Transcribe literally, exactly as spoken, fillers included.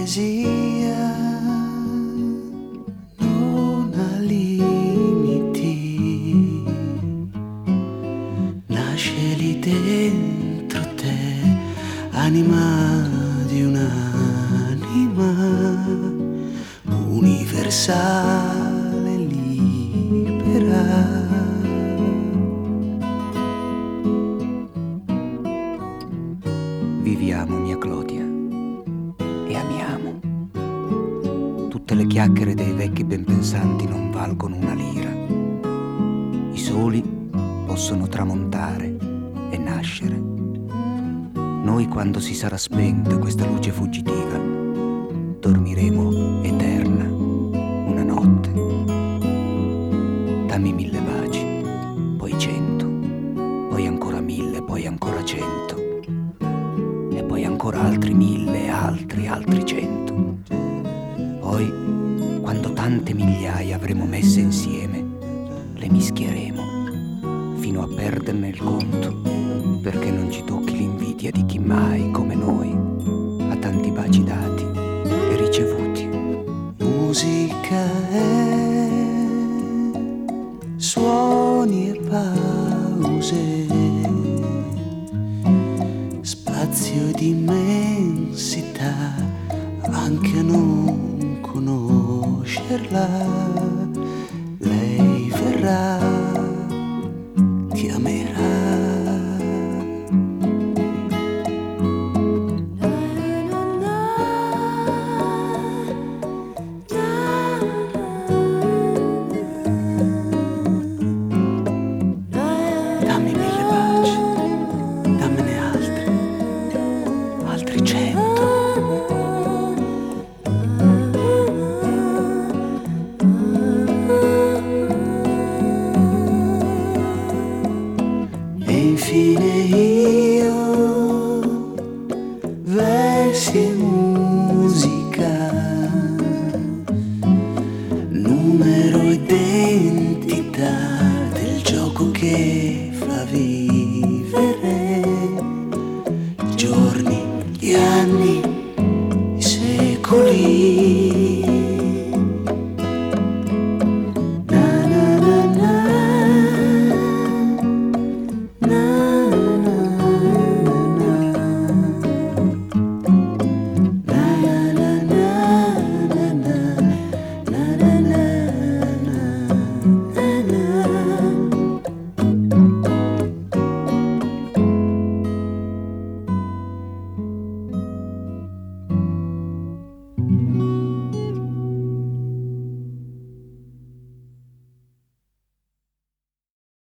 poesia non ha limiti, nasce lì dentro te, anima di un'anima universale, libera. Viviamo, mia Clodia, e amiamo. Tutte le chiacchiere dei vecchi benpensanti non valgono una lira. I soli possono tramontare e nascere. Noi, quando si sarà spenta questa luce fuggitiva, dormiremo eterna una notte. Dammi mille baci, poi cento, poi ancora mille, poi ancora cento, e poi ancora altri mille, altri, altri cento. Poi, quando tante migliaia avremo messe insieme, le mischieremo fino a perderne il conto, perché non ci tocchi l'invidia di chi mai, come noi, ha tanti baci dati e ricevuti. Musica è suoni e pause, spazio di immensità, anche a non conoscerla, lei verrà, ti amerà. Dammi mille baci, dammene altri, altri cento. E infine io, versi e musica, numero ed identità del gioco che fa vivere giorni, gli anni, i secoli.